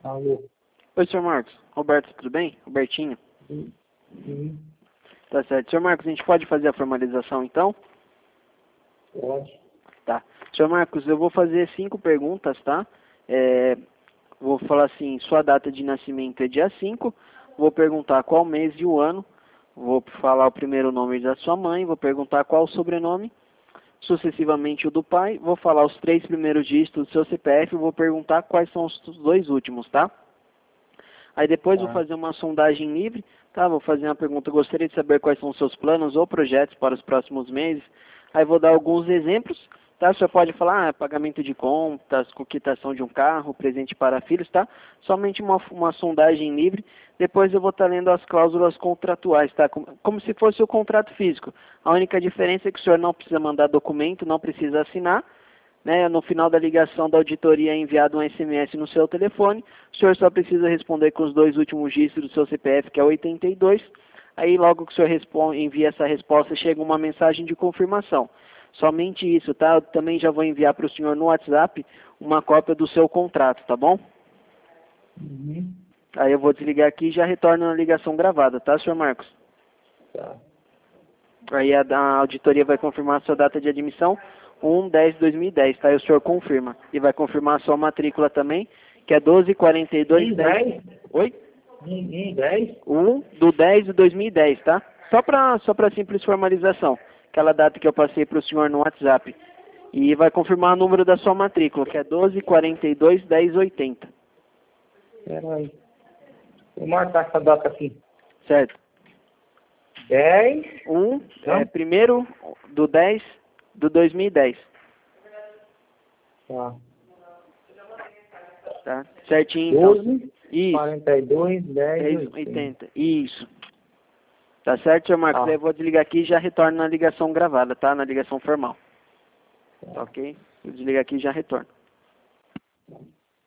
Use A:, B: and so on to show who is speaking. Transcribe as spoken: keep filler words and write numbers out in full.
A: Alô.
B: Oi, senhor Marcos. Roberto, tudo bem? Robertinho.
A: Sim. Sim.
B: Tá certo. senhor Marcos, a gente pode fazer a formalização então?
A: Pode.
B: Tá. senhor Marcos, eu vou fazer cinco perguntas, tá? É, vou falar assim, sua data de nascimento é dia cinco. Vou perguntar qual mês e o ano. Vou falar o primeiro nome da sua mãe. Vou perguntar qual o sobrenome. Sucessivamente o do pai. Vou falar os três primeiros dígitos do seu C P F. Vou perguntar quais são os dois últimos, tá? Aí depois vou
A: Tá.
B: fazer uma sondagem livre, tá? Vou fazer uma pergunta, gostaria de saber quais são os seus planos ou projetos para os próximos meses. Aí vou dar alguns exemplos, tá? Você pode falar, ah, pagamento de contas, quitação de um carro, presente para filhos, tá? Somente uma, uma sondagem livre. Depois eu vou estar lendo as cláusulas contratuais, tá? Como, como se fosse o contrato físico. A única diferença é que o senhor não precisa mandar documento, não precisa assinar. Né, no final da ligação da auditoria é enviado um S M S no seu telefone, o senhor só precisa responder com os dois últimos dígitos do seu C P F, que é oitenta e dois, aí logo que o senhor responde, envia essa resposta, chega uma mensagem de confirmação. Somente isso, tá? Eu também já vou enviar para o senhor no WhatsApp uma cópia do seu contrato, tá bom?
A: Uhum.
B: Aí eu vou desligar aqui e já retorno na ligação gravada, tá, senhor Marcos?
A: Tá.
B: Aí a, a auditoria vai confirmar a sua data de admissão, um dez de dois mil e dez, tá? E o senhor confirma. E vai confirmar a sua matrícula também, que é doze quarenta e dois dez. Oi?
A: Em dez?
B: um do dez de dois mil e dez, tá? Só para só para simples formalização. Aquela data que eu passei para o senhor no WhatsApp. E vai confirmar o número da sua matrícula, que é doze quarenta e dois dez oitenta.
A: Espera aí. Vou marcar essa data aqui.
B: Certo?
A: dez.
B: um,
A: Não?
B: é, primeiro do dez do dois mil e dez.
A: Tá.
B: Tá? Certinho, então.
A: doze,
B: Isso.
A: quarenta e dois, dez,
B: dez
A: oitenta.
B: oitenta. Isso. Tá certo, senhor Marcos?
A: Tá.
B: Aí eu vou desligar aqui e já retorno na ligação gravada, tá? Na ligação formal. Tá ok? Eu desligo aqui e já retorno.